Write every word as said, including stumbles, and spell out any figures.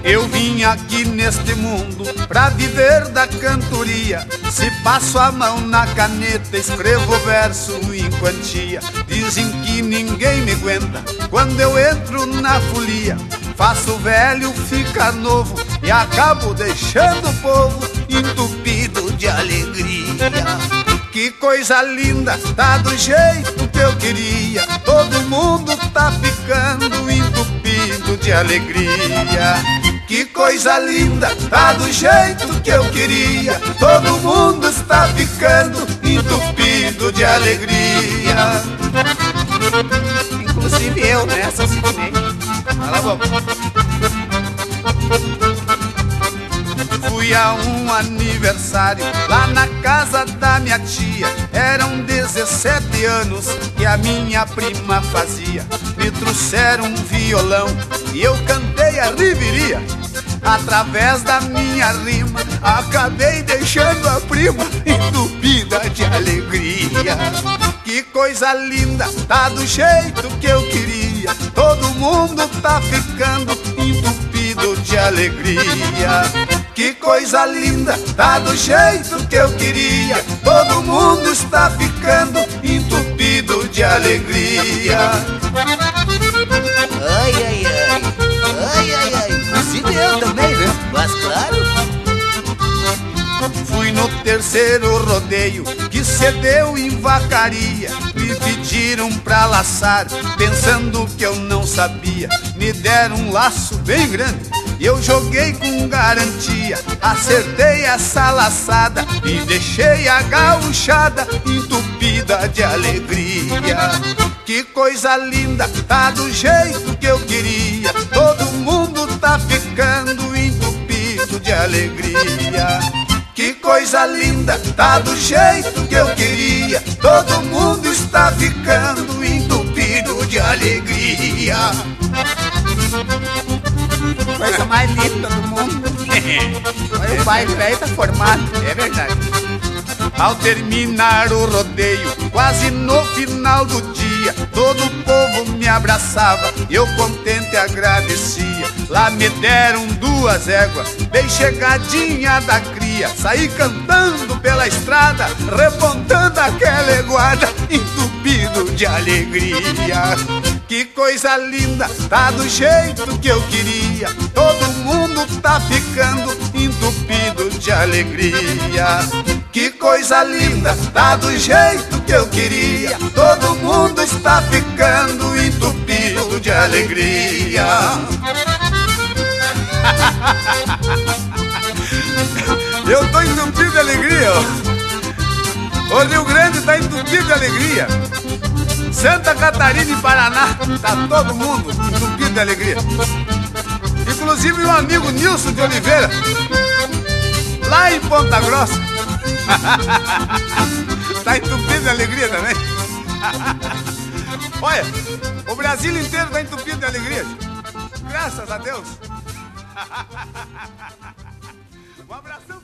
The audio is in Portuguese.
Eu vim aqui neste mundo pra viver da cantoria. Se passo a mão na caneta, escrevo verso em quantia. Dizem que ninguém me aguenta quando eu entro na folia. Faço o velho ficar novo e acabo deixando o povo entupido de alegria. Que coisa linda, tá do jeito que eu queria. Todo mundo tá ficando entupido de alegria. Que coisa linda, tá do jeito que eu queria. Todo mundo está ficando entupido de alegria. Inclusive eu, né? Assassinei. Cala a boca. Fui a um aniversário lá na casa da minha tia. Eram dezessete anos que a minha prima fazia. Me trouxeram um violão e eu cantei a riveria. Através da minha rima acabei deixando a prima entupida de alegria. Que coisa linda, tá do jeito que eu queria. Todo mundo tá ficando entupido de alegria. Que coisa linda, tá do jeito que eu queria. Todo mundo está ficando entupido de alegria. Ai, ai, ai. Ai, ai, ai. Inclusive eu também, né? Mas claro. Fui no terceiro rodeio que cedeu em vacaria. Me pediram pra laçar, pensando que eu não sabia. Me deram um laço bem grande e eu joguei com garantia. Acertei essa laçada e deixei a gauchada entupida de alegria. Que coisa linda, tá do jeito que eu queria. Todo mundo tá ficando entupido de alegria. Que coisa linda, tá do jeito que eu queria. Todo mundo está ficando entupido de alegria. Coisa mais linda do mundo. Olha, o pai velho tá formado. É verdade. Ao terminar o rodeio, quase no final do dia, todo o povo me abraçava e eu contente agradecia. Lá me deram duas éguas, bem chegadinha da cria. Saí cantando pela estrada, repontando aquela eguada, entupido de alegria. Que coisa linda, tá do jeito que eu queria. Todo mundo tá ficando entupido de alegria. Que coisa linda, tá do jeito que eu queria. Todo mundo está ficando entupido de alegria. Eu tô entupido de alegria. O Rio Grande tá entupido de alegria. Santa Catarina e Paraná tá todo mundo entupido de alegria. Inclusive meu amigo Nilson de Oliveira, lá em Ponta Grossa, tá entupido de alegria também. Olha, o Brasil inteiro tá entupido de alegria. Graças a Deus. Um abração.